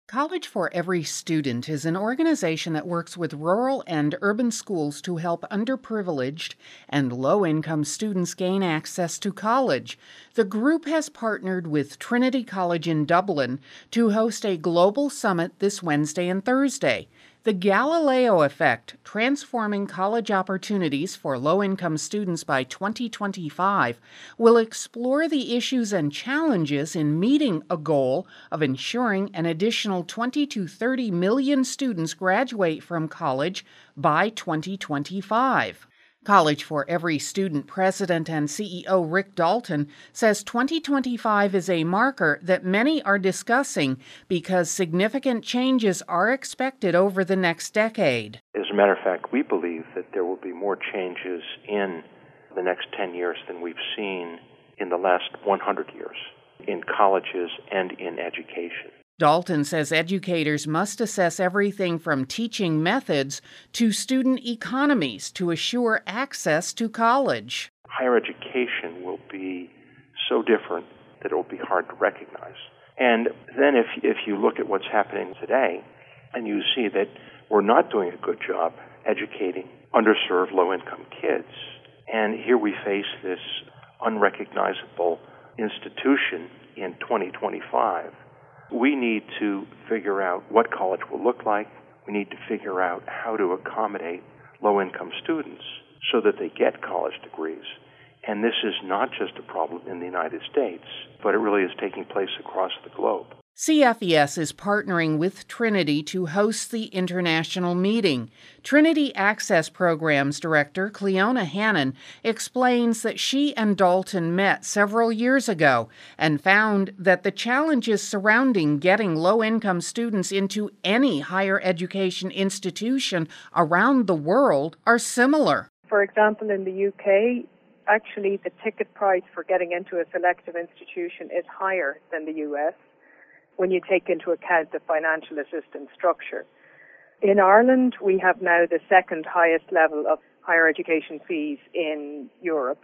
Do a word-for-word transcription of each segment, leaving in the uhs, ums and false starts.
College for Every Student is an organization that works with rural and urban schools to help underprivileged and low-income students gain access to college. The group has partnered with Trinity College in Dublin to host a global summit this Wednesday and Thursday. The Galileo Effect, Transforming College Opportunities for Low-Income Students by twenty twenty-five, will explore the issues and challenges in meeting a goal of ensuring an additional twenty to thirty million students graduate from college by twenty twenty-five. College for Every Student President and C E O Rick Dalton says twenty twenty-five is a marker that many are discussing because significant changes are expected over the next decade. As a matter of fact, we believe that there will be more changes in the next ten years than we've seen in the last one hundred years in colleges and in education. Dalton says educators must assess everything from teaching methods to student economies to assure access to college. Higher education will be so different that it will be hard to recognize. And then if if you look at what's happening today and you see that we're not doing a good job educating underserved low-income kids, and here we face this unrecognizable institution in twenty twenty-five, we need to figure out what college will look like. We need to figure out how to accommodate low-income students so that they get college degrees. And this is not just a problem in the United States, but it really is taking place across the globe. C F E S is partnering with Trinity to host the international meeting. Trinity Access Programs Director Cleona Hannon explains that she and Dalton met several years ago and found that the challenges surrounding getting low-income students into any higher education institution around the world are similar. For example, in the U K, actually the ticket price for getting into a selective institution is higher than the U S when you take into account the financial assistance structure. In Ireland, we have now the second highest level of higher education fees in Europe.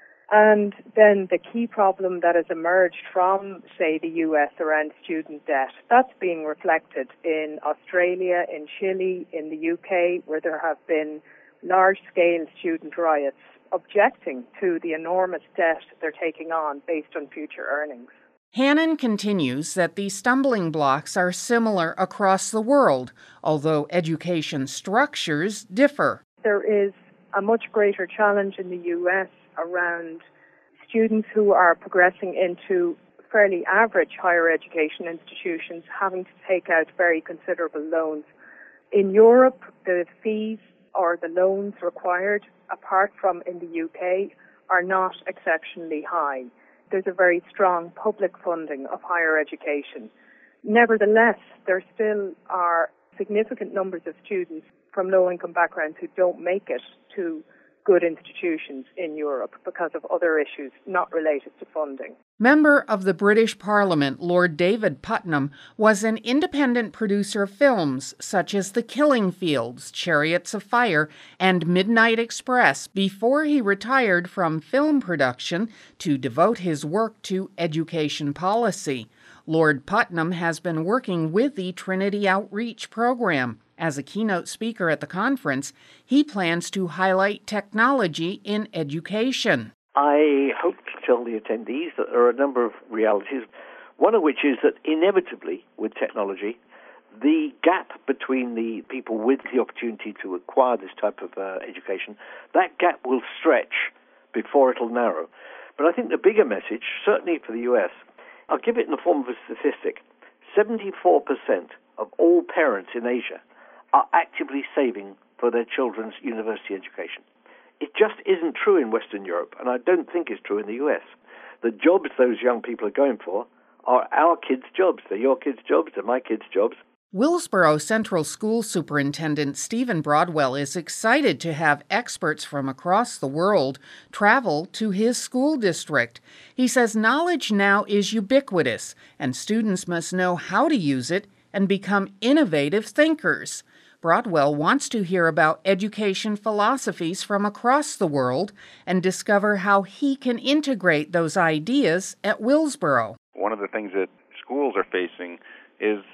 And then the key problem that has emerged from, say, the U S around student debt, that's being reflected in Australia, in Chile, in the U K, where there have been large-scale student riots objecting to the enormous debt they're taking on based on future earnings. Hannon continues that the stumbling blocks are similar across the world, although education structures differ. There is a much greater challenge in the U S around students who are progressing into fairly average higher education institutions having to take out very considerable loans. In Europe, the fees or the loans required, apart from in the U K, are not exceptionally high. There's a very strong public funding of higher education. Nevertheless, there still are significant numbers of students from low-income backgrounds who don't make it to good institutions in Europe because of other issues not related to funding. Member of the British Parliament, Lord David Putnam, was an independent producer of films such as The Killing Fields, Chariots of Fire, and Midnight Express before he retired from film production to devote his work to education policy. Lord Putnam has been working with the Trinity Outreach Program. As a keynote speaker at the conference, he plans to highlight technology in education. I hope to tell the attendees that there are a number of realities, one of which is that inevitably with technology, the gap between the people with the opportunity to acquire this type of uh, education, that gap will stretch before it'll narrow. But I think the bigger message, certainly for the U S, I'll give it in the form of a statistic. seventy-four percent of all parents in Asia are actively saving for their children's university education. It just isn't true in Western Europe, and I don't think it's true in the U S. The jobs those young people are going for are our kids' jobs. They're your kids' jobs, they're my kids' jobs. Willsboro Central School Superintendent Stephen Broadwell is excited to have experts from across the world travel to his school district. He says knowledge now is ubiquitous, and students must know how to use it and become innovative thinkers. Broadwell wants to hear about education philosophies from across the world and discover how he can integrate those ideas at Willsboro. One of the things that schools are facing is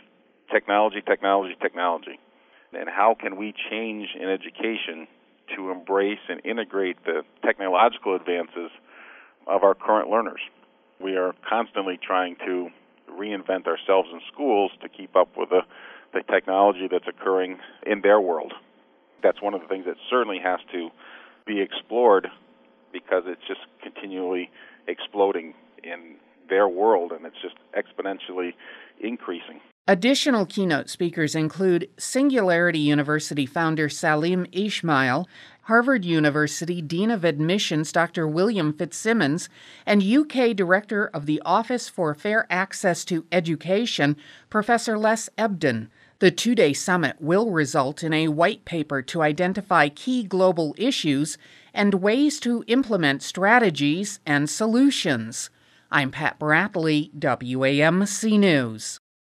technology, technology, technology. And how can we change in education to embrace and integrate the technological advances of our current learners? We are constantly trying to reinvent ourselves in schools to keep up with the, the technology that's occurring in their world. That's one of the things that certainly has to be explored because it's just continually exploding in their world, and it's just exponentially increasing. Additional keynote speakers include Singularity University founder Salim Ismail, Harvard University Dean of Admissions Doctor William Fitzsimmons, and U K Director of the Office for Fair Access to Education, Professor Les Ebden. The two-day summit will result in a white paper to identify key global issues and ways to implement strategies and solutions. I'm Pat Bradley, W A M C News.